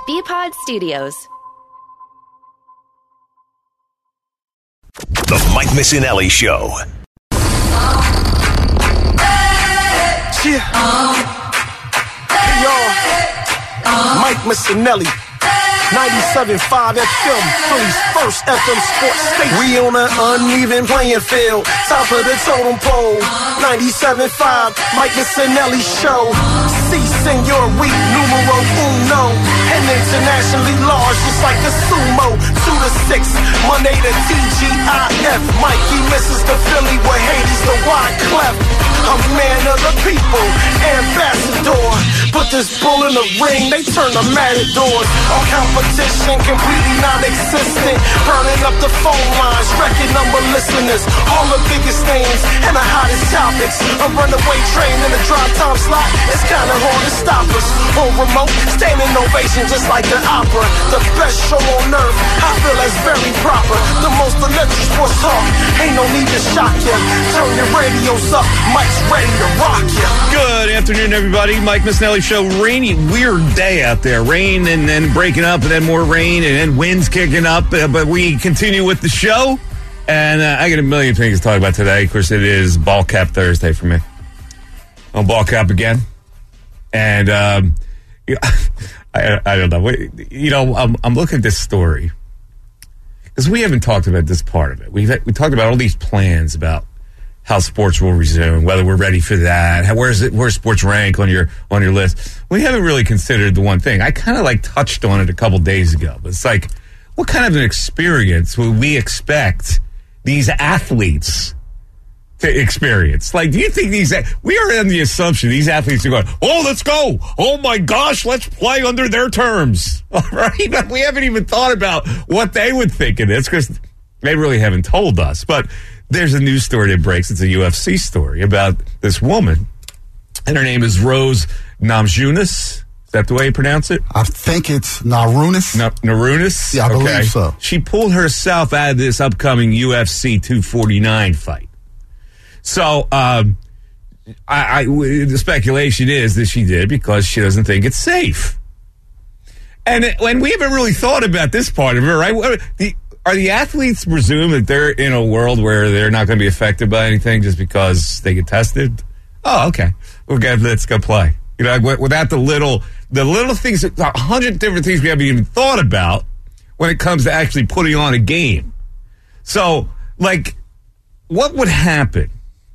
BPod Studios. The Mike Missinelli Show. Yeah. Hey, y'all. Mike Missinelli. 97.5 FM, Philly's first FM sports station. We on an uneven playing field, top of the totem pole. 97.5, Mike Missinelli Show. Si, senor, we numero uno. And internationally large, just like the sumo. 2 to 6, Monday to TGIF. Mikey misses the Philly with Hades, the Wyclef. I'm man of the people, ambassador. Put this bull in the ring, they turn the matadors. All competition completely non-existent. Burning up the phone lines, record number listeners. All the biggest names and the hottest topics. A runaway train in a drive time slot. It's kinda hard to stop us. On remote, standing ovation just like the opera. The best show on earth, I feel that's very proper. The most electric sports talk, ain't no need to shock ya. Turn your radios up, Mike's ready to rock ya. Good afternoon, everybody. Mike Missinelli Show. Rainy, weird day out there. Rain and then breaking up and then more rain and then winds kicking up. But we continue with the show. And I got a million things to talk about today. Of course, it is Ball Cap Thursday for me. On Ball Cap again. And I don't know. You know, I'm looking at this story. Because we haven't talked about this part of it. We talked about all these plans about how sports will resume, whether we're ready for that. Where's sports rank on your list? We haven't really considered the one thing. I kind of like touched on it a couple days ago. But it's like, what kind of an experience would we expect these athletes to experience? Like, do you think we are in the assumption these athletes are going, oh, let's go. Oh my gosh, let's play under their terms. All right. But we haven't even thought about what they would think of this because they really haven't told us. But there's a news story that breaks. It's a UFC story about this woman, and her name is Rose Namajunas. Is that the way you pronounce it? I think it's Narunas. Narunas? Yeah, I believe so. She pulled herself out of this upcoming UFC 249 fight. So, the speculation is that she did because she doesn't think it's safe. And we haven't really thought about this part of it, right? Are the athletes presumed that they're in a world where they're not going to be affected by anything just because they get tested? Oh, okay. Let's go play. You know, without the little things, 100 different things we haven't even thought about when it comes to actually putting on a game. So, like, what would happen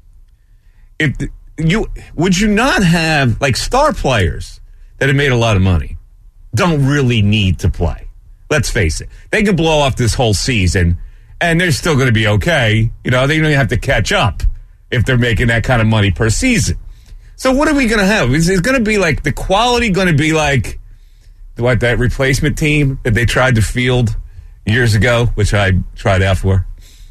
if would you not have, like, star players that have made a lot of money don't really need to play? Let's face it. They can blow off this whole season, and they're still going to be okay. You know, they don't even have to catch up if they're making that kind of money per season. So what are we going to have? Is it going to be like the quality going to be like that replacement team that they tried to field years ago, which I tried out for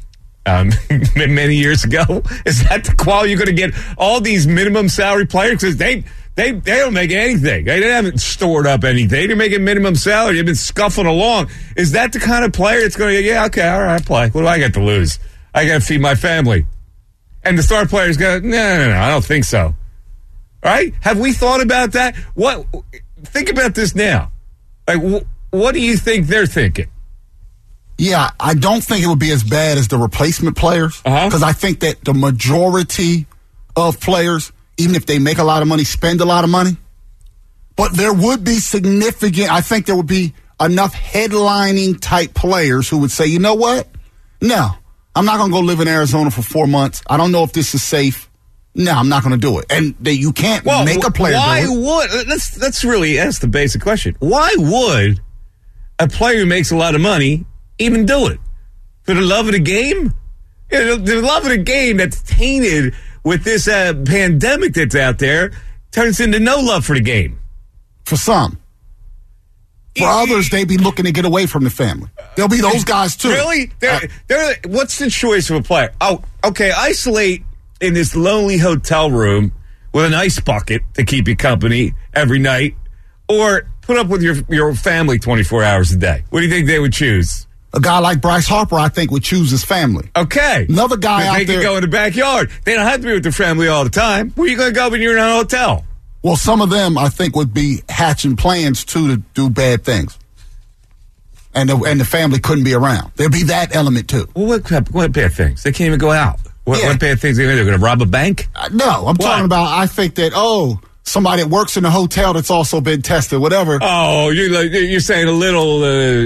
many years ago? Is that the quality you're going to get? All these minimum salary players, because they don't make anything. They haven't stored up anything. They're making minimum salary. They've been scuffling along. Is that the kind of player that's going to, yeah, okay, all right, play. What do I got to lose? I got to feed my family. And the star players go, no, I don't think so. Right? Have we thought about that? Think about this now. Like, what do you think they're thinking? Yeah, I don't think it would be as bad as the replacement players. Because I think that the majority of players, even if they make a lot of money, spend a lot of money. But there would be I think there would be enough headlining type players who would say, you know what? No, I'm not going to go live in Arizona for 4 months. I don't know if this is safe. No, I'm not going to do it. And you can't make a player do it. Let's really ask the basic question. Why would a player who makes a lot of money even do it? For the love of the game? You know, the love of the game that's tainted with this pandemic that's out there turns into no love for the game. For some. For others, they be looking to get away from the family. There'll be those guys, too. Really? What's the choice of a player? Oh, okay, isolate in this lonely hotel room with an ice bucket to keep you company every night, or put up with your family 24 hours a day. What do you think they would choose? A guy like Bryce Harper, I think, would choose his family. Okay. Another guy out there. They can go in the backyard. They don't have to be with their family all the time. Where are you going to go when you're in a hotel? Well, some of them, I think, would be hatching plans, too, to do bad things. And the family couldn't be around. There'd be that element, too. Well, what bad things? They can't even go out. What bad things are they going to do? They're going to rob a bank? No, I'm talking about, I think that, somebody that works in a hotel that's also been tested, whatever. Oh, you're saying a little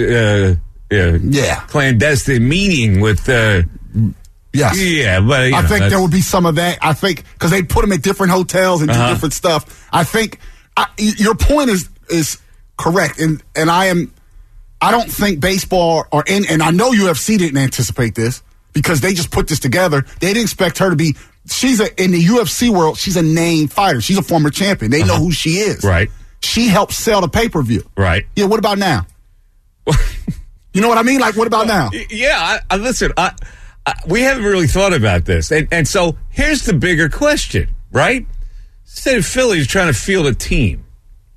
clandestine meeting with... Yes. Yeah, but I think there would be some of that. I think because they put them at different hotels and do different stuff. I think your point is correct, and I don't think baseball and I know UFC didn't anticipate this because they just put this together. They didn't expect her to be. In the UFC world, she's a named fighter. She's a former champion. They know who she is. Right. She helped sell the pay-per-view. Right. Yeah. What about now? You know what I mean? Like, what about now? Yeah. Listen. We haven't really thought about this. And so here's the bigger question, right? Instead of Philly's trying to field a team.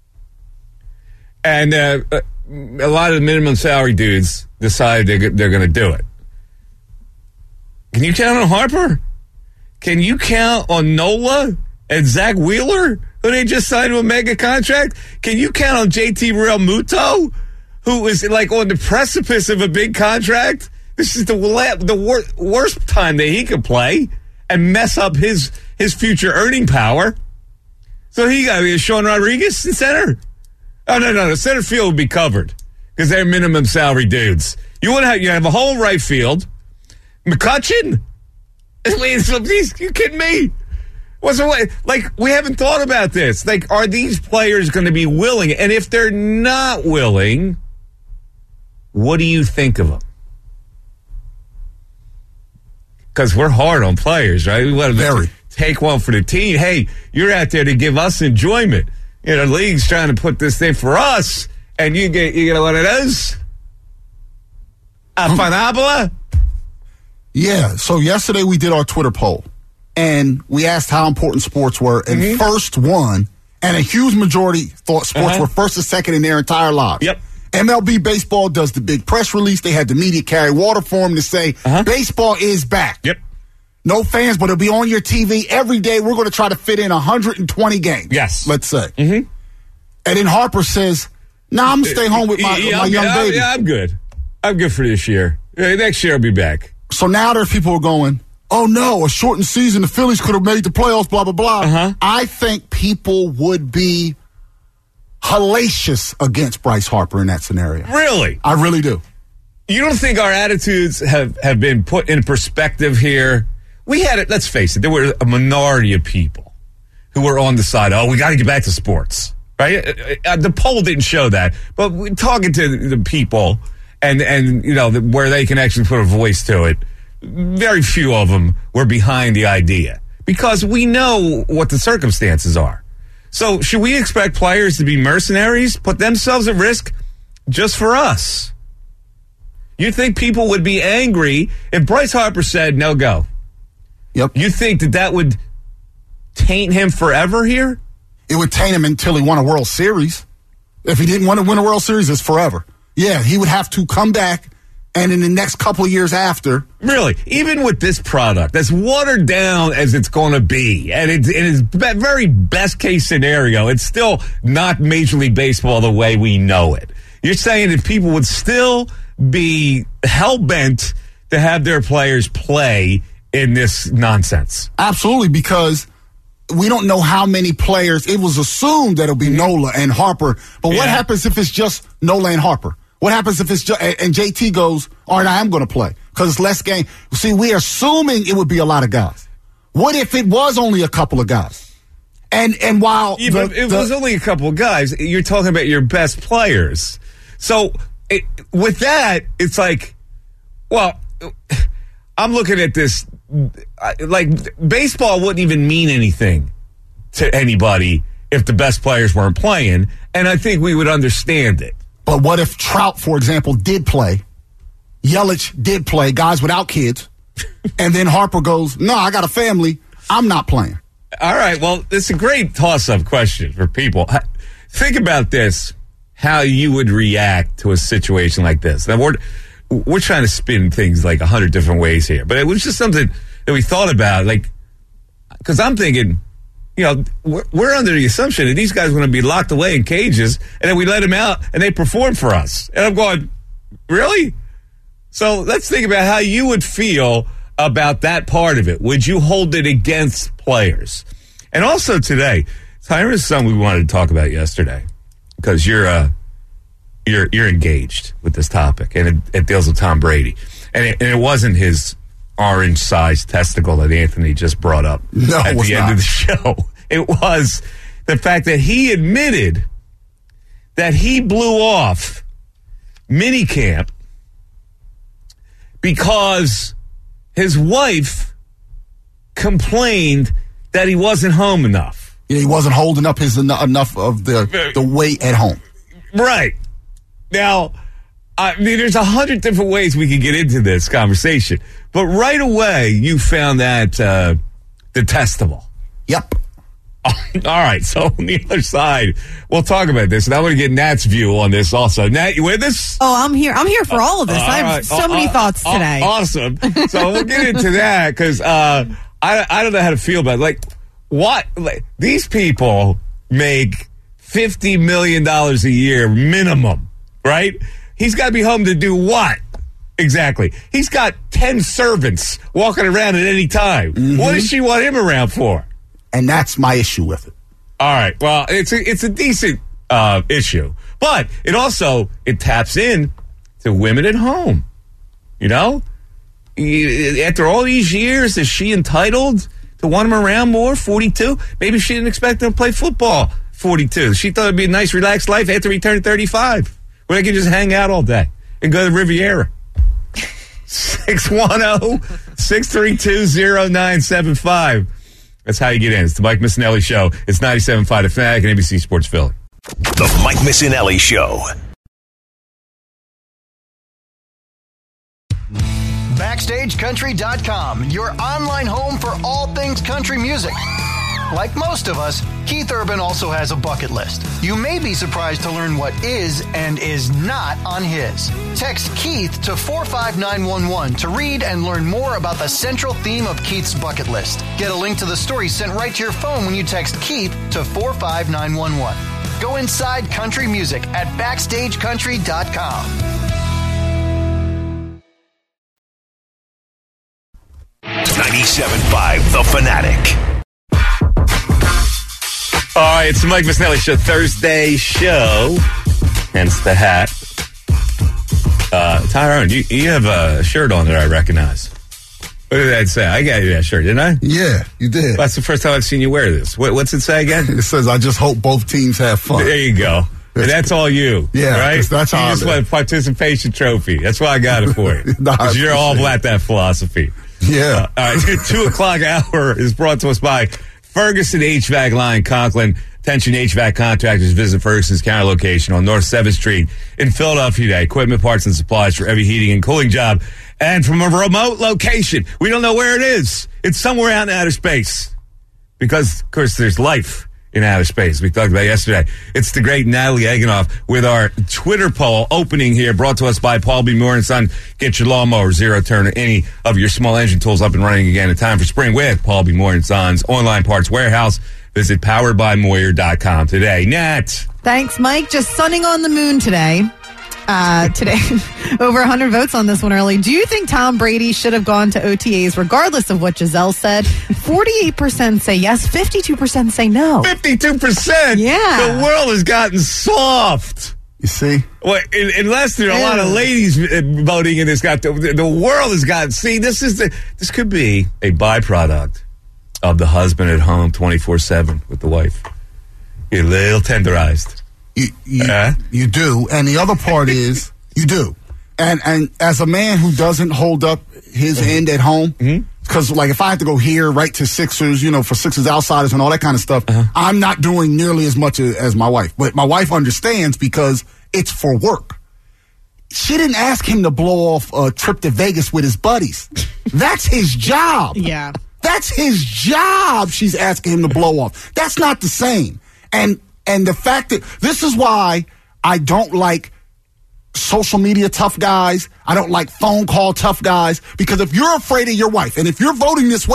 And a lot of the minimum salary dudes decide they're going to do it. Can you count on Harper? Can you count on Nola and Zach Wheeler, who they just signed to a mega contract? Can you count on JT Realmuto, who is like on the precipice of a big contract? This is the worst time that he could play and mess up his future earning power. So he got to be Sean Rodriguez in center. Oh, no. Center field would be covered because they're minimum salary dudes. You have a whole right field. McCutchen? You kidding me? What's the way? Like, we haven't thought about this. Like, are these players going to be willing? And if they're not willing, what do you think of them? Because we're hard on players, right? We want to take one for the team. Hey, you're out there to give us enjoyment. The league's trying to put this thing for us, and you get one of those? A Panabla? Yeah. So yesterday we did our Twitter poll, and we asked how important sports were, and first one, and a huge majority thought sports were first and second in their entire lives. Yep. MLB Baseball does the big press release. They had the media carry water for them to say, baseball is back. Yep. No fans, but it'll be on your TV every day. We're going to try to fit in 120 games. Yes. Let's say. Mm-hmm. And then Harper says, I'm going to stay home with my young baby. I'm good. I'm good for this year. Next year I'll be back. So now there's people who are going, oh, no, a shortened season. The Phillies could have made the playoffs, blah, blah, blah. I think people would be hellacious against Bryce Harper in that scenario. Really? I really do. You don't think our attitudes have been put in perspective here? We had it, let's face it, there were a minority of people who were on the side, we got to get back to sports, right? The poll didn't show that, but we're talking to the people and where they can actually put a voice to it, very few of them were behind the idea because we know what the circumstances are. So should we expect players to be mercenaries, put themselves at risk just for us? You think people would be angry if Bryce Harper said no go? Yep. You think that would taint him forever here? It would taint him until he won a World Series. If he didn't want to win a World Series, it's forever. Yeah, he would have to come back, and in the next couple of years after. Really? Even with this product, as watered down as it's going to be, and in its very best case scenario, it's still not Major League Baseball the way we know it. You're saying that people would still be hell-bent to have their players play in this nonsense? Absolutely, because we don't know how many players. It was assumed that it'll be Nola and Harper. But what happens if it's just Nola and Harper? What happens if it's just, and JT goes, all right, I am going to play because it's less game. See, we're assuming it would be a lot of guys. What if it was only a couple of guys? And while it was only a couple of guys, you're talking about your best players. So with that, it's like, well, I'm looking at this like baseball wouldn't even mean anything to anybody if the best players weren't playing, and I think we would understand it. But what if Trout, for example, did play? Yelich did play, guys without kids, and then Harper goes, no, I got a family, I'm not playing. All right, well, it's a great toss-up question for people. Think about this, how you would react to a situation like this. Now, we're trying to spin things like 100 different ways here, but it was just something that we thought about, like, because I'm thinking, we're under the assumption that these guys are going to be locked away in cages, and then we let them out and they perform for us. And I'm going, really? So let's think about how you would feel about that part of it. Would you hold it against players? And also today, Tyra, is something we wanted to talk about yesterday because you're engaged with this topic, and it deals with Tom Brady, and it wasn't his orange-sized testicle that Anthony just brought up at the end of the show. It was the fact that he admitted that he blew off minicamp because his wife complained that he wasn't home enough. Yeah, he wasn't holding up enough of the weight at home. Right. Now, I mean, there's 100 different ways we could get into this conversation, but right away you found that detestable. Yep. All right, so on the other side, we'll talk about this, and I want to get Nat's view on this also. Nat, you with us? Oh, I'm here. I'm here for all of this. I have so many thoughts today. Awesome. So we'll get into that because I don't know how to feel about it. These people make $50 million a year minimum, right? He's got to be home to do what? Exactly. He's got 10 servants walking around at any time. Mm-hmm. What does she want him around for? And that's my issue with it. All right. Well, it's a decent issue, but it taps in to women at home. After all these years, is she entitled to want him around more? 42. Maybe she didn't expect him to play football. 42. She thought it'd be a nice, relaxed life after he turned 35, where they could just hang out all day and go to the Riviera. 610-632-0975. That's how you get in. It's the Mike Missinelli Show. It's 97.5 The Fanatic and ABC Sports Philly. The Mike Missinelli Show. BackstageCountry.com, your online home for all things country music. Like most of us, Keith Urban also has a bucket list. You may be surprised to learn what is and is not on his. Text Keith to 45911 to read and learn more about the central theme of Keith's bucket list. Get a link to the story sent right to your phone when you text Keith to 45911. Go inside country music at BackstageCountry.com. 97.5 The Fanatic. All right, it's the Mike Missinelli Show, Thursday show, hence the hat. Tyrone, you have a shirt on that I recognize. What did that say? I got you that shirt, didn't I? Yeah, you did. That's the first time I've seen you wear this. What's it say again? It says, I just hope both teams have fun. There you go. And that's all you. Yeah, right? That's how you just want a participation trophy. That's why I got it for you. Because you're all about that philosophy. Yeah. All right, 2 o'clock hour is brought to us by Ferguson HVAC Line, Conklin. Attention HVAC contractors, visit Ferguson's counter location on North 7th Street in Philadelphia today. Equipment, parts, and supplies for every heating and cooling job. And from a remote location. We don't know where it is. It's somewhere out in outer space. Because, of course, there's life in outer space. We talked about yesterday. It's the great Natalie Eganoff with our Twitter poll opening here, brought to us by Paul B. Moore & Son. Get your lawnmower, zero turn, or any of your small engine tools up and running again in time for spring with Paul B. Moore & Son's online parts warehouse. Visit poweredbymoyer.com today. Nat. Thanks, Mike. Just sunning on the moon today. Over 100 votes on this one early. Do you think Tom Brady should have gone to OTAs regardless of what Giselle said? 48% say yes, 52% say no. 52%? Yeah. The world has gotten soft. You see? Well, unless there are a lot of ladies voting in this, the world has gotten. See, this could be a byproduct of the husband at home 24/7 with the wife. You're a little tenderized. You do. And the other part is you do. And as a man who doesn't hold up his end at home, because like if I have to go here right to Sixers, for Sixers outsiders and all that kind of stuff, I'm not doing nearly as much as my wife. But my wife understands because it's for work. She didn't ask him to blow off a trip to Vegas with his buddies. That's his job. Yeah. That's his job she's asking him to blow off. That's not the same. And the fact that this is why I don't like social media tough guys. I don't like phone call tough guys. Because if you're afraid of your wife and if you're voting this way,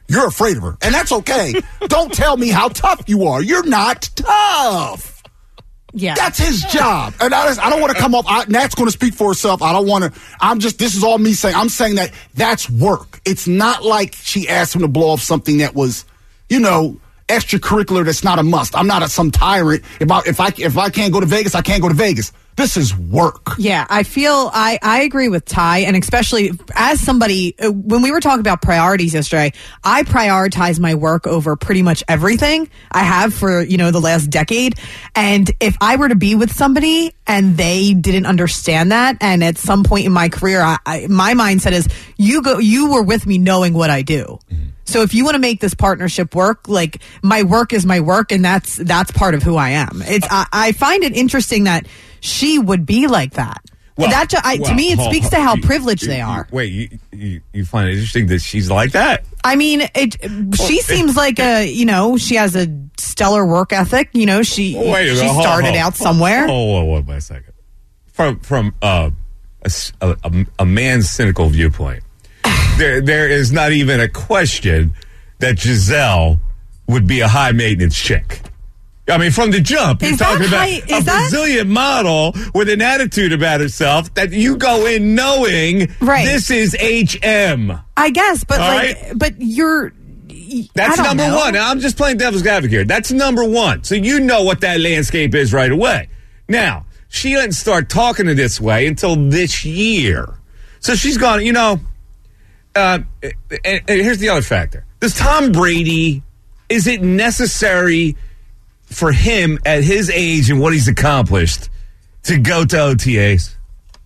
You're afraid of her. And that's okay. Don't tell me how tough you are. You're not tough. Yeah. That's his job. And I don't want to come off. Nat's going to speak for herself. I don't want to. This is all me saying. I'm saying that's work. It's not like she asked him to blow off something that was, extracurricular that's not a must. I'm not some tyrant. If I can't go to Vegas, I can't go to Vegas. This is work. Yeah, I feel I agree with Ty, and especially as somebody, when we were talking about priorities yesterday, I prioritize my work over pretty much everything. I have for, the last decade. And if I were to be with somebody and they didn't understand that, and at some point in my career, my mindset is, you were with me knowing what I do. So if you want to make this partnership work, like, my work is my work, and that's part of who I am. I find it interesting that she would be like that. Well, to me, it speaks to how privileged they are. Wait, you find it interesting that she's like that? I mean, she seems like she has a stellar work ethic. She started out somewhere. Wait a second. From a man's cynical viewpoint, there is not even a question that Giselle would be a high maintenance chick. I mean, from the jump, you're talking about a Brazilian model with an attitude about herself that you go in knowing this is HM. I guess, but but you're. That's number one. Now, I'm just playing devil's advocate here. That's number one. So you know what that landscape is right away. Now, she didn't start talking to this way until this year. So she's gone, and here's the other factor. Does Tom Brady, is it necessary for him at his age and what he's accomplished to go to OTAs?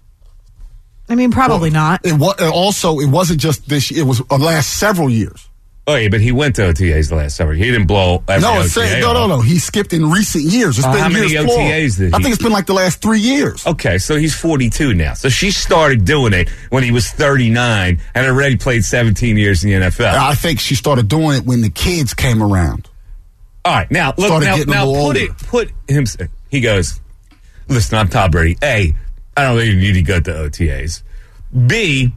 I mean, probably not. It wasn't just this year. It was the last several years. Oh, yeah, but he went to OTAs the last summer. He didn't blow every OTA. No. He skipped in recent years. It's been how many years OTAs did he? I think it's been like the last 3 years. Okay, so he's 42 now. So she started doing it when he was 39 and already played 17 years in the NFL. I think she started doing it when the kids came around. All right, now look. Now put him. He goes, listen, I'm Tom Brady. A, I don't think you need to go to OTAs. B,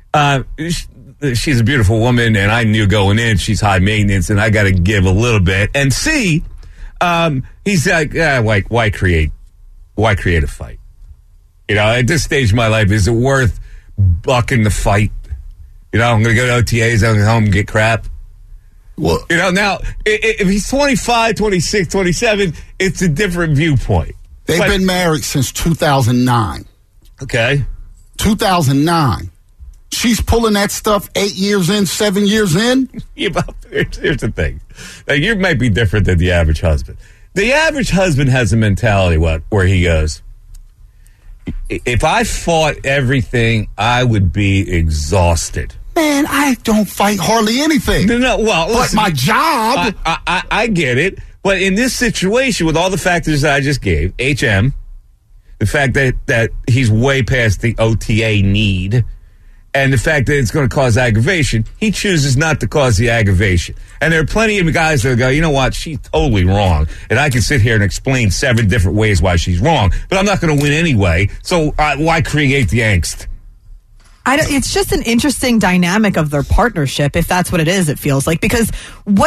she's a beautiful woman, and I knew going in she's high maintenance, and I got to give a little bit. And C, he's like, why create a fight? At this stage of my life, is it worth bucking the fight? I'm going to go to OTAs, I'm going to go home and get crap. Well, now, if he's 25, 26, 27, it's a different viewpoint. They've been married since 2009. Okay. 2009. She's pulling that stuff 8 years in, 7 years in. Yeah, but here's the thing. Now, you might be different than the average husband. The average husband has a mentality where he goes, if I fought everything, I would be exhausted. Man, I don't fight hardly anything. No. Well, listen, but my job. I get it. But in this situation, with all the factors that I just gave, HM, the fact that he's way past the OTA need, and the fact that it's going to cause aggravation, he chooses not to cause the aggravation. And there are plenty of guys that go, you know what, she's totally wrong. And I can sit here and explain 7 different ways why she's wrong, but I'm not going to win anyway. So why create the angst? It's just an interesting dynamic of their partnership, if that's what it is, it feels like. Because we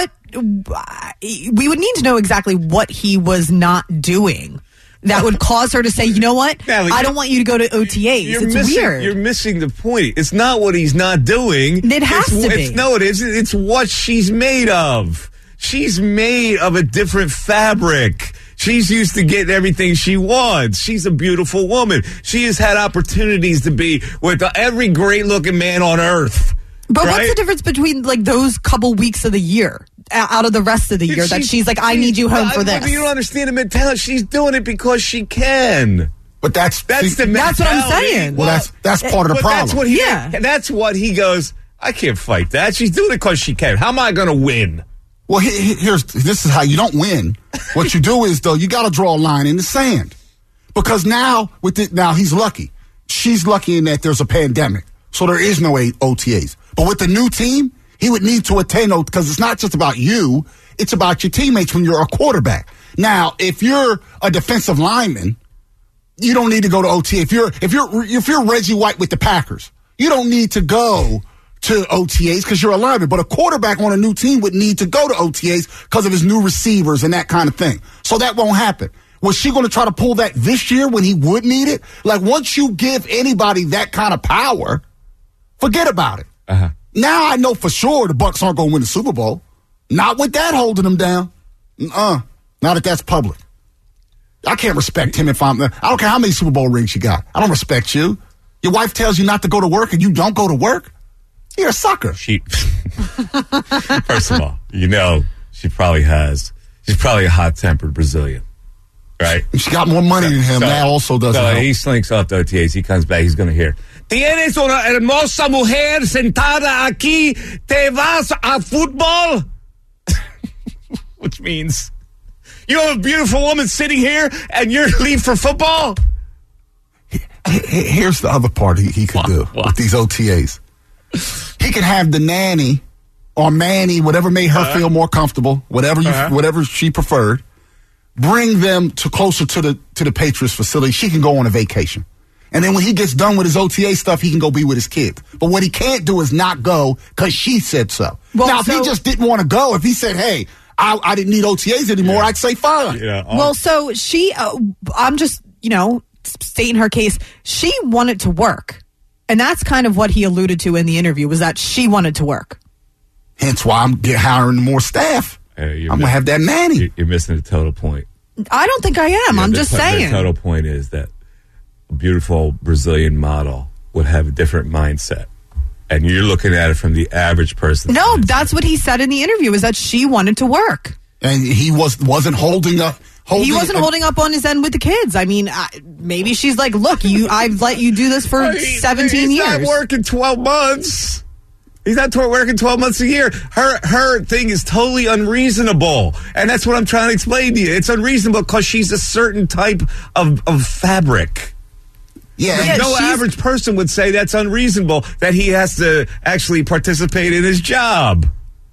would need to know exactly what he was not doing that would cause her to say, you know what, Natalie, I don't want you to go to OTAs. It's weird. You're missing the point. It's not what he's not doing. It has to be. No, it isn't. It's what she's made of. She's made of a different fabric. She's used to getting everything she wants. She's a beautiful woman. She has had opportunities to be with every great-looking man on earth. But right? What's the difference between those couple weeks of the year out of the rest of the year that she's like, I need you home for this? You don't understand the mentality. She's doing it because she can. But that's the mentality. That's what I'm saying. Well, that's part of the problem. That's what he goes, I can't fight that. She's doing it because she can. How am I going to win? Well, this is how you don't win. What you do is, though, you got to draw a line in the sand. Because now he's lucky. She's lucky in that there's a pandemic. So there is no OTAs. But with the new team, he would need to attend because it's not just about you. It's about your teammates when you're a quarterback. Now, if you're a defensive lineman, you don't need to go to OTA. If you're Reggie White with the Packers, you don't need to go to OTAs because you're a lineman. But a quarterback on a new team would need to go to OTAs because of his new receivers and that kind of thing. So that won't happen. Was she going to try to pull that this year when he would need it? Like, once you give anybody that kind of power, forget about it. Uh-huh. Now I know for sure the Bucs aren't going to win the Super Bowl. Not with that holding them down. Not if that's public. I can't respect him if I don't care how many Super Bowl rings you got. I don't respect you. Your wife tells you not to go to work and you don't go to work? You're a sucker. First of all, she's probably a hot-tempered Brazilian, right? She got more money than him. That also doesn't help. He slinks off the OTAs. He comes back. He's going to hear, ¿Tienes una hermosa mujer sentada aquí? ¿Te vas a fútbol? Which means you have a beautiful woman sitting here and you're leave for football? Here's the other part he could do with these OTAs. He could have the nanny or Manny, whatever made her feel more comfortable, whatever she preferred, bring them closer to the Patriots facility. She can go on a vacation. And then when he gets done with his OTA stuff, he can go be with his kids. But what he can't do is not go because she said so. Well, now, if he just didn't want to go, if he said, hey, I didn't need OTAs anymore, I'd say fine. Well, so she, I'm just, stating her case. She wanted to work. And that's kind of what he alluded to in the interview, was that she wanted to work. Hence why I'm hiring more staff. I'm going to have that nanny. You're missing the total point. I don't think I am. I'm just saying. The total point is that a beautiful Brazilian model would have a different mindset. And you're looking at it from the average person. No, that's what he said in the interview, is that she wanted to work. And he wasn't holding up. He wasn't holding up on his end with the kids. I mean, maybe she's like, look, I've let you do this for 17 years. He's not working 12 months. He's not working 12 months a year. Her thing is totally unreasonable. And that's what I'm trying to explain to you. It's unreasonable because she's a certain type of fabric. Yeah, no average person would say that's unreasonable, that he has to actually participate in his job.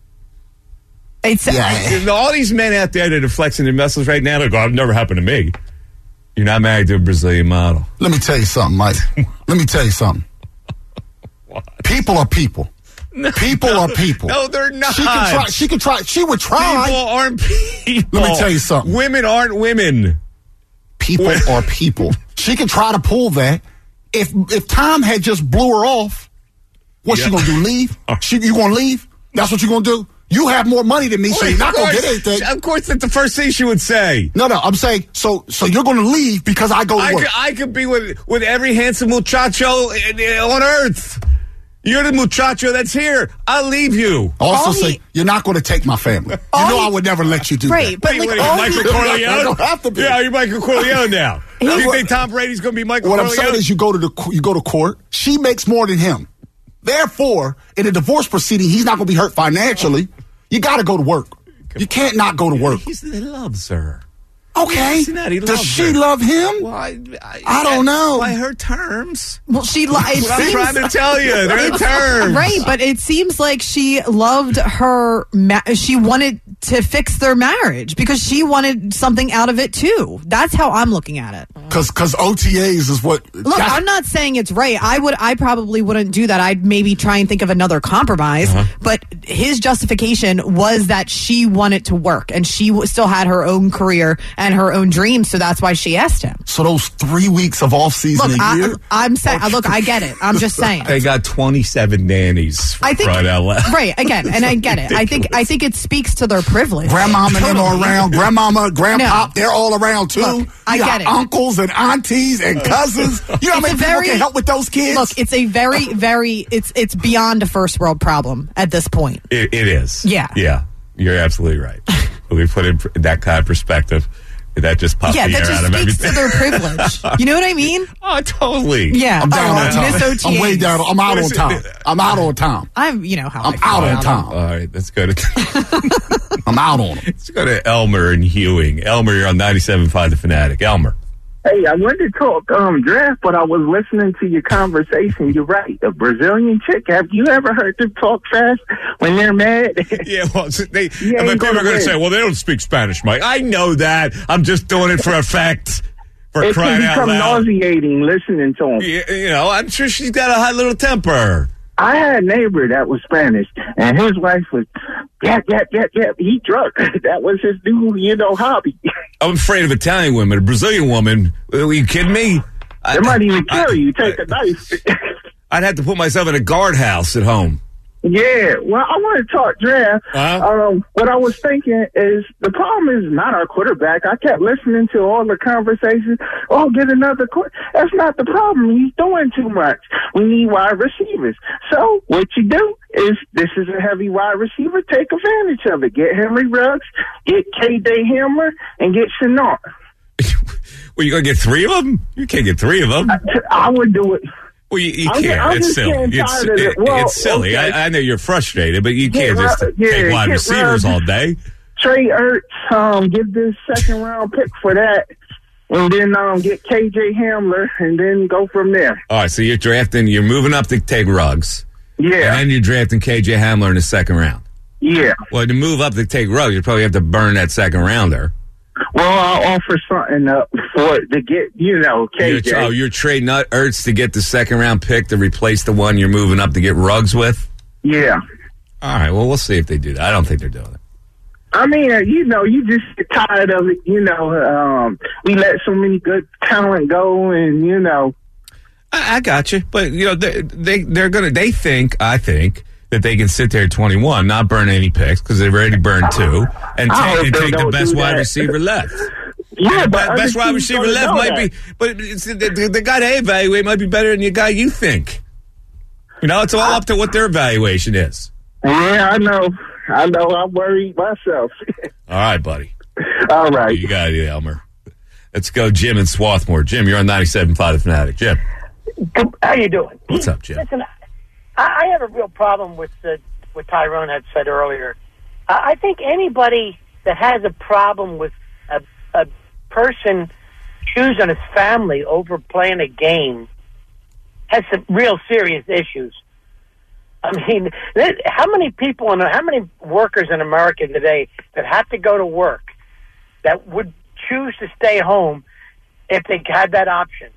All these men out there that are flexing their muscles right now, they're going, "It never happened to me." You're not married to a Brazilian model. Let me tell you something, Mike. Let me tell you something. People are people. People are people. No, they're not. She could try. She would try. People aren't people. Let me tell you something. Women aren't women. People are people. She can try to pull that. If Tom had just blew her off, what's she gonna do? Leave? You gonna leave? That's what you gonna do? You have more money than me, so you're not going to get anything. Of course, that's the first thing she would say. No, I'm saying, so you're going to leave because I go to work. I could be with every handsome muchacho on earth. You're the muchacho that's here. I'll leave you. Also say, you're not going to take my family. I would never let you do that. Right, but like Michael Corleone? I don't have to be. Yeah, you're Michael Corleone now. You think Tom Brady's going to be Michael Corleone? What I'm saying is you go to court. She makes more than him. Therefore, in a divorce proceeding, he's not going to be hurt financially. You got to go to work. You can't not go to work. He loves her. Okay. Does she love him? Well, I don't know. By her terms. Well, I'm trying to tell you. They're the terms. Right, but it seems like she loved her. She wanted to fix their marriage because she wanted something out of it too. That's how I'm looking at it. Because OTAs is what. Look, I'm not saying it's right. I probably wouldn't do that. I'd maybe try and think of another compromise. But his justification was that she wanted to work and she still had her own career and her own dreams. So that's why she asked him. So those 3 weeks of off season a year. I'm saying. Look, I get it. I'm just saying. They got 27 nannies. I think right again, and I get it. I think it speaks to their privilege. Grandmama and them are around. Grandmama, grandpa, they're all around too. Look, I get it. Uncles and aunties and cousins. You know how many people can help with those kids? Look, it's a very, very. It's beyond a first world problem at this point. It is. Yeah. Yeah. You're absolutely right. We put in that kind of perspective. That just popped the air out of everything. Yeah, that just speaks to their privilege. You know what I mean? Oh, totally. Yeah. I'm down on time. Miss OTAs. I'm way down. I'm out on time. I'm out on time. I'm out on time. All right, let's go to... I'm out on them. Let's go to Elmer and Ewing. Elmer, you're on 97.5 The Fanatic. Elmer. Hey, I wanted to talk draft, but I was listening to your conversation. You're right. A Brazilian chick. Have you ever heard them talk fast when they're mad? Yeah, well, people are going to say, well, they don't speak Spanish, Mike. I know that. I'm just doing it for effect. For crying out loud. It can become nauseating listening to them. Yeah, I'm sure she's got a hot little temper. I had a neighbor that was Spanish, and his wife was, yap. He drunk. That was his new, hobby. I'm afraid of Italian women. A Brazilian woman, are you kidding me? They might even kill you. Take a knife. I'd have to put myself in a guardhouse at home. Yeah, well, I want to talk draft. What I was thinking is the problem is not our quarterback. I kept listening to all the conversations. Oh, get another quarterback. That's not the problem. He's doing too much. We need wide receivers. So what you do is this is a heavy wide receiver. Take advantage of it. Get Henry Ruggs, get KJ Hamler, and get Shenault. Well, you going to get 3 of them? You can't get 3 of them. I would do it. Well, you can't. It's silly. It's silly. Okay. I know you're frustrated, but you can't just take wide receivers all day. Trey Ertz, give this second round pick for that, and then get KJ Hamler, and then go from there. All right, so you're moving up to take Ruggs. Yeah. And then you're drafting KJ Hamler in the second round. Yeah. Well, to move up to take Ruggs, you probably have to burn that second rounder. Well, I'll offer something up for it to get, KJ. You're trading Ertz to get the second round pick to replace the one you're moving up to get Ruggs with? Yeah. All right, well, we'll see if they do that. I don't think they're doing it. I mean, you just get tired of it, we let so many good talent go and, I got you. But, they think that they can sit there at 21, not burn any picks because they've already burned 2, and take the best wide receiver left. Yeah, but best wide receiver left might be, but it's, the guy they evaluate might be better than the guy you think. It's all up to what their evaluation is. Yeah, I know. I'm worried myself. All right, buddy. All right. You got it, Elmer. Let's go, Jim in Swarthmore. Jim, you're on 97.5 The Fanatic. Jim. How you doing? What's up, Jim? Listen, I have a real problem with what Tyrone had said earlier. I think anybody that has a problem with a person choosing his family over playing a game has some real serious issues. I mean, how many people and how many workers in America today that have to go to work that would choose to stay home if they had that option?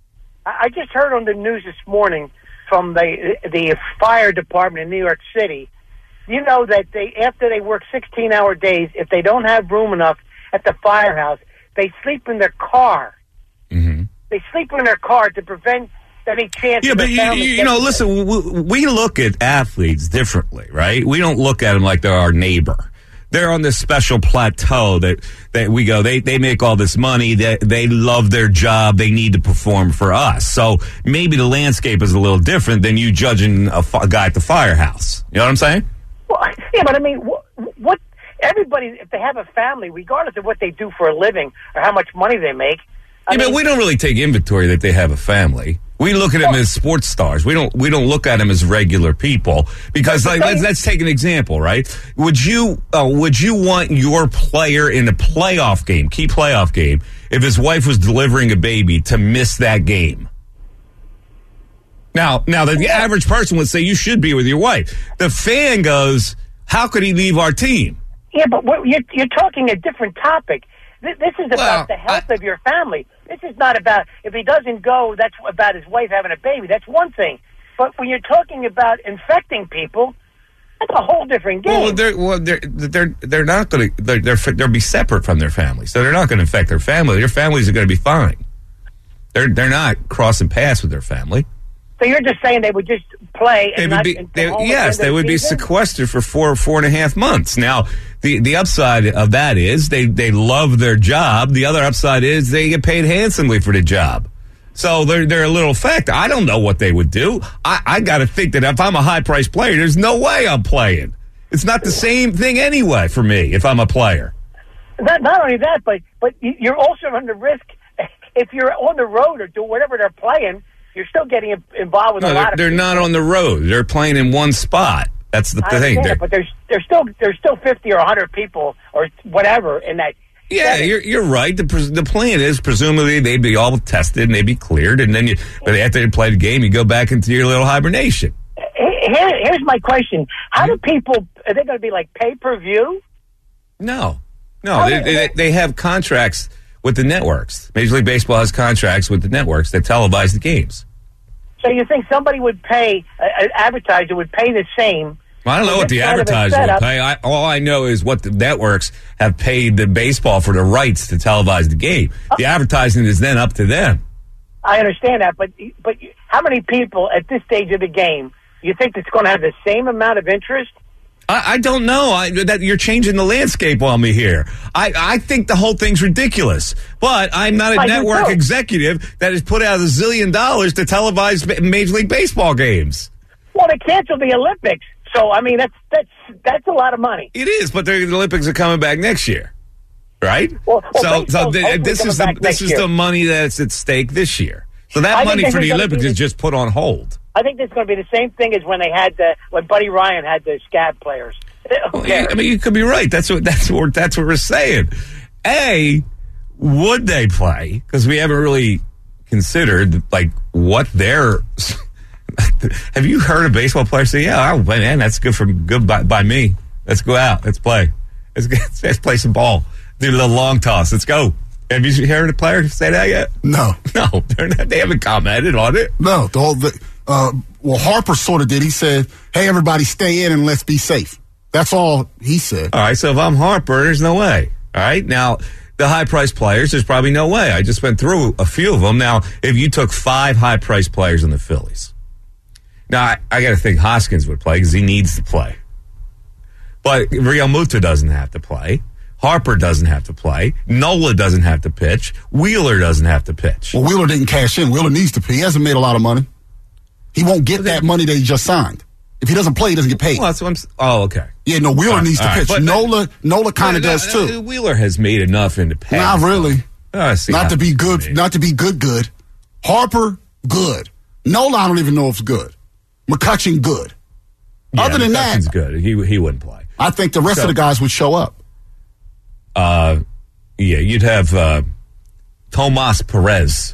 I just heard on the news this morning from the fire department in New York City, that after they work 16-hour days, if they don't have room enough at the firehouse, they sleep in their car. Mm-hmm. They sleep in their car to prevent any chance. Yeah, but listen, we look at athletes differently, right? We don't look at them like they're our neighbor. They're on this special plateau that we go, they make all this money, they love their job, they need to perform for us. So maybe the landscape is a little different than you judging a guy at the firehouse. You know what I'm saying? Well, yeah, but I mean, what everybody, if they have a family, regardless of what they do for a living or how much money they make. But we don't really take inventory that they have a family. We look at them as sports stars. We don't look at them as regular people because, let's take an example, right? Would you want your player in a playoff game, key playoff game, if his wife was delivering a baby, to miss that game? Now the average person would say you should be with your wife. The fan goes, how could he leave our team? Yeah, but you're talking a different topic. This is about the health of your family. This is not about, if he doesn't go, that's about his wife having a baby. That's one thing. But when you're talking about infecting people, that's a whole different game. They're not going to, they'll be separate from their family. So they're not going to infect their family. Their families are going to be fine. They're not crossing paths with their family. So you're just saying they would just play and they would be sequestered for 4.5 months. Now, the upside of that is they love their job. The other upside is they get paid handsomely for the job. So they're a little fact. I don't know what they would do. I got to think that if I'm a high-priced player, there's no way I'm playing. It's not the same thing anyway for me if I'm a player. Not only that, but you're also on the risk if you're on the road or do whatever they're playing. You're still getting involved with a lot of they're people. not on the road. They're playing in one spot. That's the thing. But there's still 50 or 100 people or whatever in that. Yeah, you're right. The plan is presumably they'd be all tested and they'd be cleared, and then but after they play the game, you go back into your little hibernation. Here's my question: how do people? Are they going to be like pay-per-view? No. They have contracts with the networks. Major League Baseball has contracts with the networks that televise the games. So you think somebody would pay, an advertiser would pay the same? Well, I don't know what the advertiser would pay. All I know is what the networks have paid the baseball for the rights to televise the game. The advertising is then up to them. I understand that, but how many people at this stage of the game, you think it's going to have the same amount of interest? I don't know. That you're changing the landscape on me here. I think the whole thing's ridiculous. But I'm not a network executive that has put out $1 zillion to televise Major League Baseball games. Well, they canceled the Olympics, so I mean that's a lot of money. It is, but the Olympics are coming back next year, right? This is the money that's at stake this year. So that money for the Olympics is just put on hold. I think there's going to be the same thing as when they had when Buddy Ryan had the scab players. I mean, you could be right. That's what we're saying. Would they play? Because we haven't really considered what their. Have you heard a baseball player say, "Yeah, oh, man, that's good by me. Let's go out. Let's play. Let's play some ball. Do a little long toss. Let's go." Have you heard a player say that yet? No. They haven't commented on it. No. Well, Harper sort of did. He said, "Hey, everybody, stay in and let's be safe." That's all he said. All right. So if I'm Harper, there's no way. All right. Now, the high-priced players, there's probably no way. I just went through a few of them. Now, if you took 5 high-priced players in the Phillies, now I got to think Hoskins would play because he needs to play. But Real Muto doesn't have to play. Harper doesn't have to play. Nola doesn't have to pitch. Wheeler doesn't have to pitch. Well, Wheeler didn't cash in. Wheeler needs to pay. He hasn't made a lot of money. He won't get that money that he just signed. If he doesn't play, he doesn't get paid. Well, that's what I'm okay. Yeah, no, Wheeler needs to pitch. But Nola kind of does too. Wheeler has made enough in the past. Not really. Not to be good. Not to be good. Harper, good. Nola, I don't even know if it's good. McCutchen, good. Yeah, Other than that, McCutchen's good. He wouldn't play. I think the rest of the guys would show up. You'd have Tomas Perez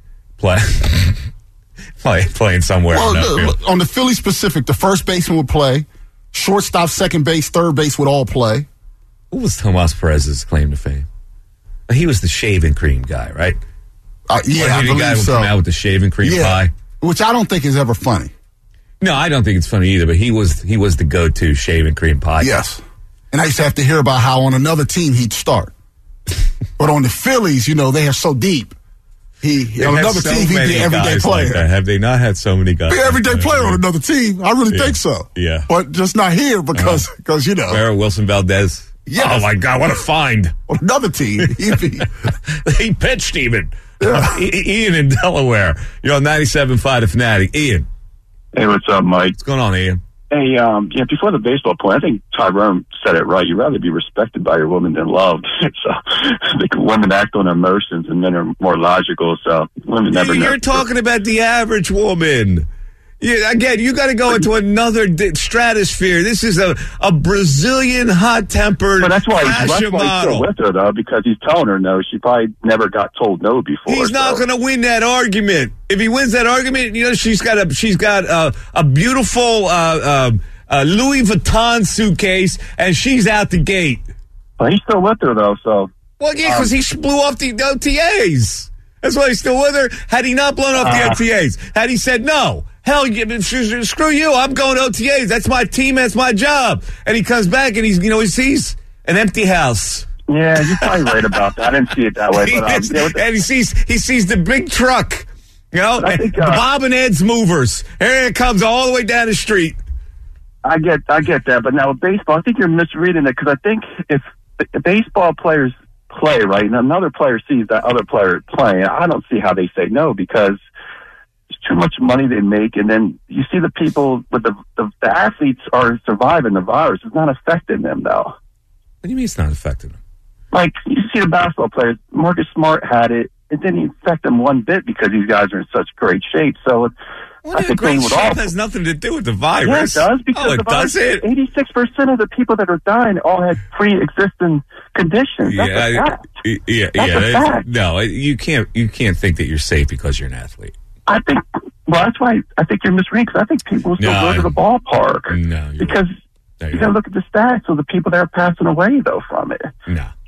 playing somewhere. Well, on the Philly specific, the first baseman would play. Shortstop, second base, third base would all play. What was Tomas Perez's claim to fame? He was the shaving cream guy, right? Yeah, I believe the guy would come out with the shaving cream pie, which I don't think is ever funny. No, I don't think it's funny either. But he was the go-to shaving cream pie. Yes, and I used to have to hear about how on another team he'd start, but on the Phillies, they are so deep. On another team, he'd be an everyday player. Like have they not had so many guys? Be an everyday player on another team. I really think so. Yeah, but just not here because Where Wilson Valdez. Yes. Oh my God, what a find! On another team, he pitched even. Yeah. Ian in Delaware. You're on 97.5 The Fanatic. Ian. Hey, what's up, Mike? What's going on, Ian? Hey, before the baseball point, I think Tyrone said it right. You'd rather be respected by your woman than loved. So I think women act on emotions and men are more logical. So women never know. You're talking about the average woman. Yeah, again, you got to go into another stratosphere. This is a Brazilian hot-tempered But that's why he's model. still with her, though, because he's telling her no. She probably never got told no before. He's not going to win that argument. If he wins that argument, she's got a beautiful Louis Vuitton suitcase, and she's out the gate. But he's still with her, though. So well, yeah, because he blew off the OTAs. That's why he's still with her. Had he not blown off the OTAs, had he said no. Hell, screw you! I'm going OTAs. That's my team. That's my job. And he comes back and he sees an empty house. Yeah, you're probably right about that. I didn't see it that way. But, and he sees the big truck. Think, Bob and Ed's movers. Here it comes all the way down the street. I get that, but now with baseball, I think you're misreading it because I think if baseball players play right, and another player sees that other player playing, I don't see how they say no because. Too much money they make, and then you see the people with the athletes are surviving the virus. It's not affecting them, though. What do you mean it's not affecting them? Like, you see the basketball players. Marcus Smart had it. It didn't affect them one bit because these guys are in such great shape. So, great shape has nothing to do with the virus. Yeah, it does. Because it does it. 86% of the people that are dying all had pre-existing conditions. That's a fact. That's a fact. No, you can't think that you're safe because you're an athlete. I think, that's why I think you're misreading, because I think people still go to the ballpark. No. Because you got to look at the stats of the people that are passing away, though, from it. No.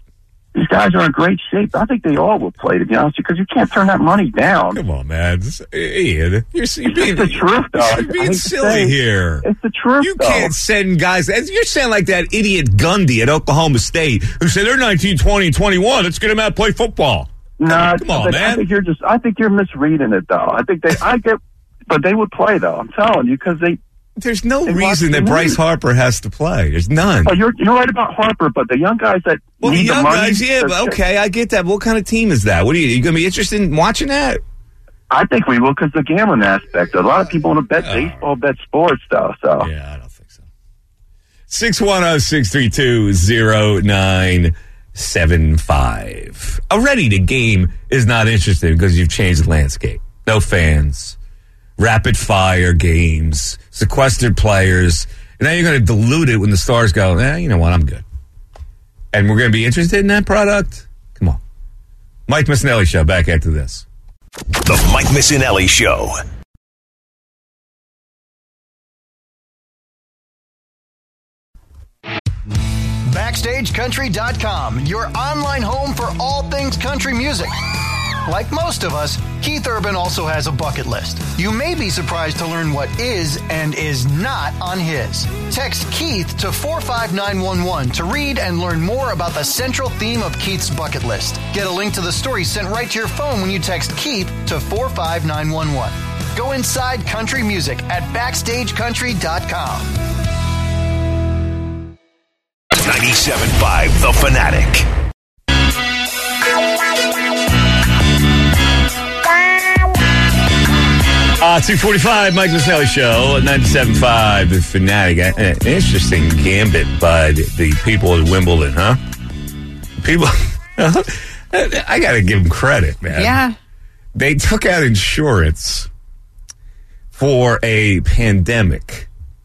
These guys are in great shape. I think they all will play, to be honest, because you can't turn that money down. Come on, man. Ian, you're being the truth, though. You're being silly here. It's the truth, You can't send guys. You're saying like that idiot Gundy at Oklahoma State who said they're 19, 20, and 21. Let's get them out to play football. No, come on, man. I think you're misreading it, though. But they would play, though. I'm telling you, because there's no reason that Bryce Harper has to play. There's none. Oh, you're right about Harper, but the young guys that the need young the money, guys, yeah, okay, I get that. What kind of team is that? What are you going to be interested in watching that? I think we will because the gambling aspect. A lot of people want to bet baseball, bet sports, though. So yeah, I don't think so. 610-632-0975. Already the game is not interesting because you've changed the landscape. No fans. Rapid fire games, sequestered players, and now you're going to dilute it when the stars go, you know what, I'm good. And we're going to be interested in that product? Come on. Mike Missinelli Show, back after this. The Mike Missinelli Show. BackstageCountry.com, your online home for all things country music. Like most of us, Keith Urban also has a bucket list. You may be surprised to learn what is and is not on his. Text Keith to 45911 to read and learn more about the central theme of Keith's bucket list. Get a link to the story sent right to your phone when you text Keith to 45911. Go inside country music at BackstageCountry.com. 97.5 The Fanatic. 2:45, Mike Missinelli Show, 97.5 The Fanatic. An interesting gambit by the people at Wimbledon, huh? People, I got to give them credit, man. Yeah. They took out insurance for a pandemic.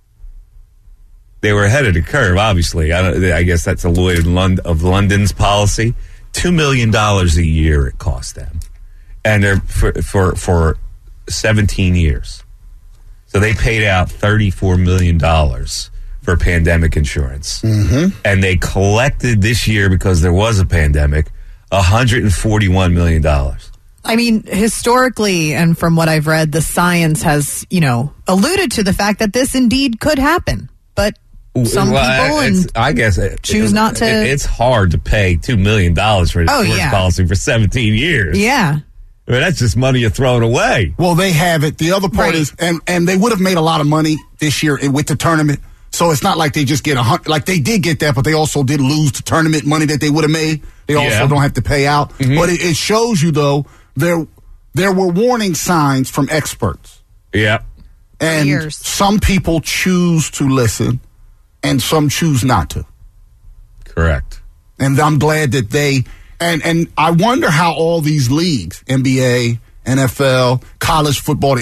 They were ahead of the curve, obviously. I guess that's a Lloyd of London's policy. $2 million a year it cost them. And they're for 17 years. So they paid out $34 million for pandemic insurance. Mm-hmm. And they collected this year, because there was a pandemic, $141 million. I mean, historically, and from what I've read, the science has, alluded to the fact that this indeed could happen. But some people choose not to. It's hard to pay $2 million for an insurance policy for 17 years. Yeah. I mean, that's just money you're throwing away. Well, they have it. The other part is, and they would have made a lot of money this year with the tournament. So it's not like they just get like they did get that, but they also did lose the tournament money that they would have made. They also don't have to pay out. Mm-hmm. But it shows you, though, there were warning signs from experts. Yeah. And some people choose to listen, and some choose not to. Correct. And I'm glad that they... And I wonder how all these leagues, NBA, NFL, college football,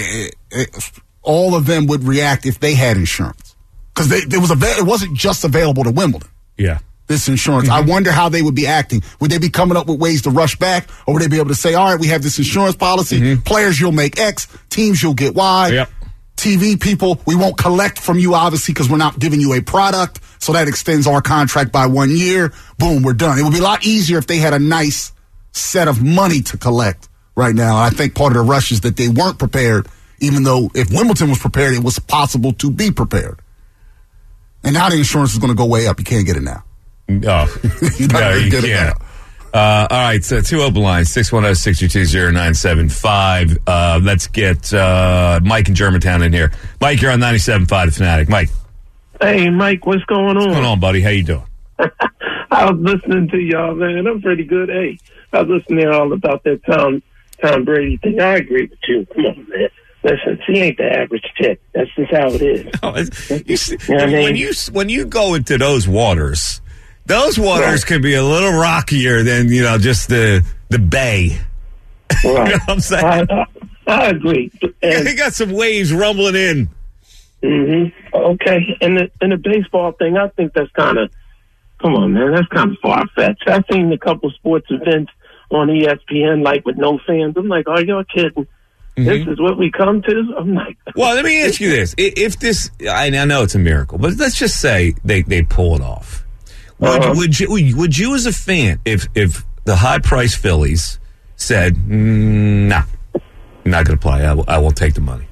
all of them would react if they had insurance. Because it wasn't just available to Wimbledon. Yeah. This insurance. Mm-hmm. I wonder how they would be acting. Would they be coming up with ways to rush back? Or would they be able to say, all right, we have this insurance policy. Mm-hmm. Players, you'll make X. Teams, you'll get Y. Yep. TV people, we won't collect from you, obviously, because we're not giving you a product. So that extends our contract by 1 year. Boom, we're done. It would be a lot easier if they had a nice set of money to collect right now. And I think part of the rush is that they weren't prepared, even though if Wimbledon was prepared, it was possible to be prepared. And now the insurance is going to go way up. You can't get it now. Oh, you can't. All right, so 2 open lines, 610-622-0975. Let's get Mike in Germantown in here. Mike, you're on 97.5 The Fanatic. Mike. Hey, Mike, what's going on? What's going on, buddy? How you doing? I was listening to y'all, man. I'm pretty good. Hey, I was listening all about that Tom Brady thing. I agree with you. Come on, man. Listen, he ain't the average chick. That's just how it is. When you go into those waters can be a little rockier than, just the bay. Right. You know what I'm saying? I agree. They got some waves rumbling in. Mm-hmm. Okay. And the baseball thing, I think that's kind of, come on, man, that's kind of far-fetched. I've seen a couple sports events on ESPN, like with no fans. I'm like, are y'all kidding? Mm-hmm. This is what we come to? I'm like... Well, let me ask you this. If this, I know it's a miracle, but let's just say they pull it off. Would you as a fan, if the high-priced Phillies said, nah, I'm not going to play, I won't take the money,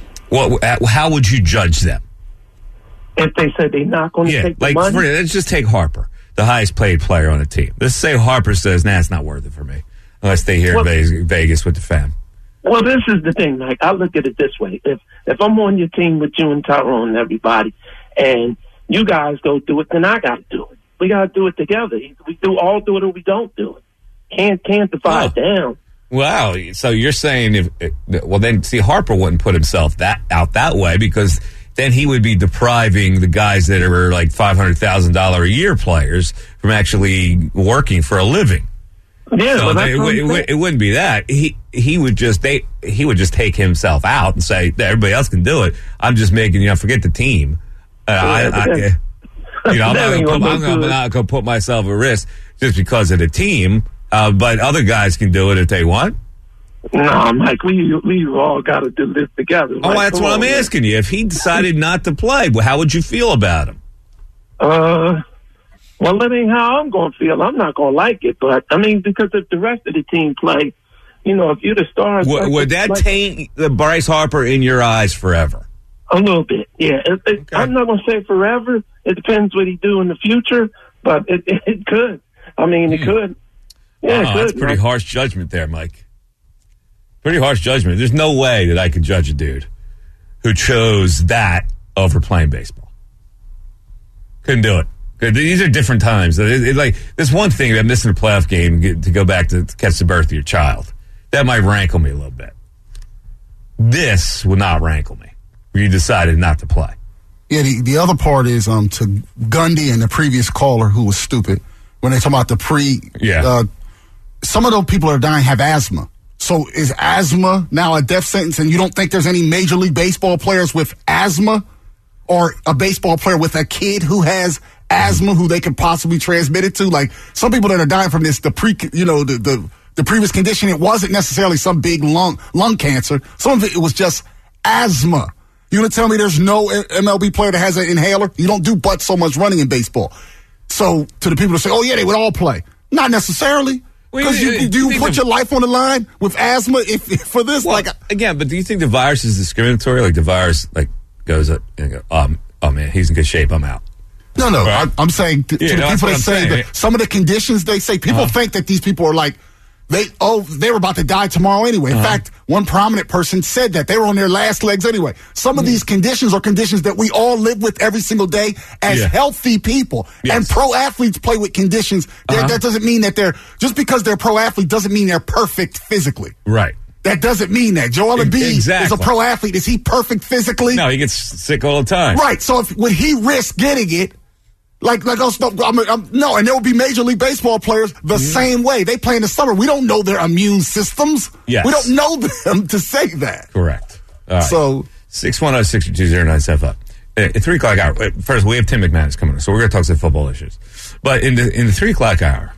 how would you judge them? If they said they're not going to take the money? Let's just take Harper, the highest paid player on the team. Let's say Harper says, nah, it's not worth it for me. Unless they hear Vegas with the fam. Well, this is the thing. Like, I look at it this way. If I'm on your team with you and Tyrone and everybody, and you guys go do it, then I got to do it. We got to do it together. We all do it or we don't do it. Can't divide down. Wow. So you're saying then see, Harper wouldn't put himself out that way, because then he would be depriving the guys that are like $500,000 a year players from actually working for a living. Yeah, so it wouldn't be that. He would just take himself out and say, everybody else can do it. I'm just making, forget the team. I'm not going to put myself at risk just because of the team. But other guys can do it if they want. No, Mike, we all got to do this together. Oh, that's what I'm asking you. If he decided not to play, how would you feel about him? Well, that ain't how I'm going to feel. I'm not going to like it, but I mean, because if the rest of the team play, if you're the star, would that taint the Bryce Harper in your eyes forever? A little bit, yeah. Okay. I'm not going to say forever. It depends what he do in the future, but it could. I mean, it could. Yeah, it could. That's pretty harsh judgment there, Mike. Pretty harsh judgment. There's no way that I could judge a dude who chose that over playing baseball. Couldn't do it. These are different times. There's one thing about missing a playoff game to go back to catch the birth of your child. That might rankle me a little bit. This would not rankle me. You decided not to play. Yeah, the other part is to Gundy and the previous caller who was stupid when they talk about the some of those people that are dying have asthma. So is asthma now a death sentence, and you don't think there's any Major League Baseball players with asthma, or a baseball player with a kid who has asthma who they could possibly transmit it to? Like, some people that are dying from this, the previous condition, it wasn't necessarily some big lung cancer. Some of it was just asthma. You gonna tell me there's no MLB player that has an inhaler? You don't do but so much running in baseball. So to the people that say, oh yeah, they would all play. Not necessarily. Because do you put your life on the line with asthma for this? Well, again, but do you think the virus is discriminatory? Like, the virus goes up and go, oh man, he's in good shape, I'm out. No, right? I'm saying to the people that say that some of the conditions they say, people think that these people are like, they were about to die tomorrow anyway. In fact, one prominent person said that they were on their last legs anyway. Some of these conditions are conditions that we all live with every single day as healthy people. Yes. And pro athletes play with conditions. That doesn't mean that just because they're pro athlete doesn't mean they're perfect physically. Right. That doesn't mean that. Joel Embiid is a pro athlete. Is he perfect physically? No, he gets sick all the time. Right. So would he risk getting it? No, and there will be Major League Baseball players the same way. They play in the summer. We don't know their immune systems. Yes. We don't know them to say that. Correct. All right. So 610-622-0975. At 3 o'clock hour. First, we have Tim McManus coming on, so we're going to talk some football issues. But in the 3 o'clock hour,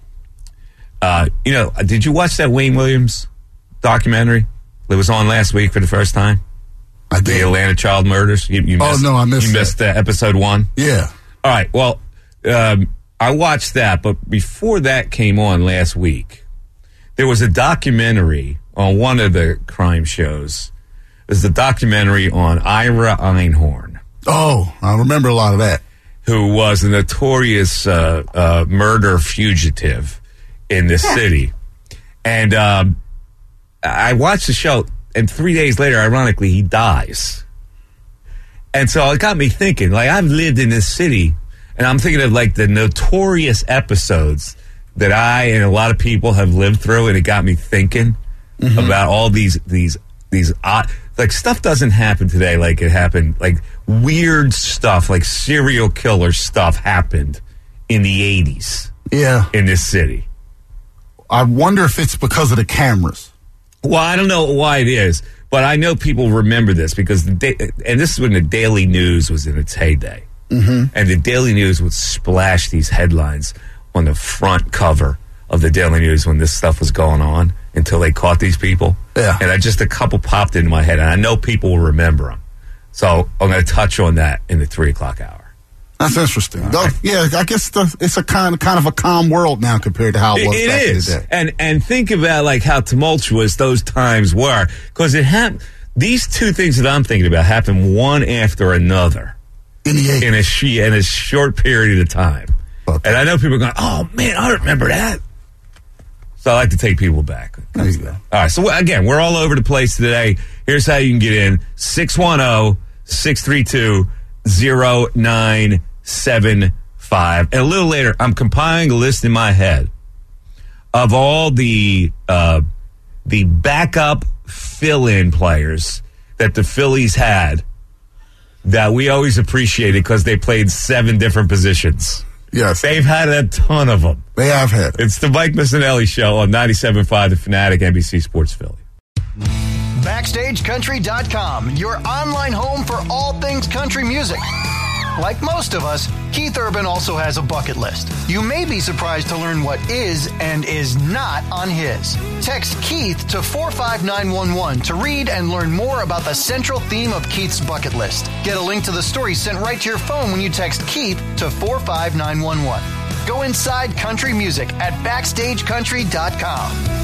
did you watch that Wayne Williams documentary that was on last week for the first time? I did. The Atlanta child murders. You missed, I missed. You missed episode 1. Yeah. All right. Well, I watched that, but before that came on last week, there was a documentary on one of the crime shows. There's a documentary on Ira Einhorn. Oh, I remember a lot of that. Who was a notorious murder fugitive in this city. And I watched the show, and 3 days later, ironically, he dies. And so it got me thinking, I've lived in this city, and I'm thinking of the notorious episodes that I and a lot of people have lived through, and it got me thinking about all these odd, stuff doesn't happen today like it happened, weird stuff, serial killer stuff happened in the 80s. Yeah. In this city. I wonder if it's because of the cameras. Well, I don't know why it is, but I know people remember this because and this is when the Daily News was in its heyday. And the Daily News would splash these headlines on the front cover of the Daily News when this stuff was going on until they caught these people. Yeah. And a couple popped into my head, and I know people will remember them. So I'm going to touch on that in the 3 o'clock hour. That's interesting. Though, yeah, I guess it's a kind of a calm world now compared to how it was back in the day. And think about like how tumultuous those times were, because it happened. These two things that I'm thinking about happened one after another in a short period of time. Okay. And I know people are going, "Oh man, I remember that." So I like to take people back. There you go. All right. So again, we're all over the place today. Here's how you can get in: 610-632-0975. And a little later, I'm compiling a list in my head of all the backup fill-in players that the Phillies had that we always appreciated because they played 7 different positions. Yes. They've had a ton of them. They have had it. It's the Mike Missanelli Show on 97.5 The Fanatic, NBC Sports Philly. BackstageCountry.com, your online home for all things country music. Like most of us, Keith Urban also has a bucket list. You may be surprised to learn what is and is not on his. Text Keith to 45911 to read and learn more about the central theme of Keith's bucket list. Get a link to the story sent right to your phone when you text Keith to 45911. Go inside country music at BackstageCountry.com.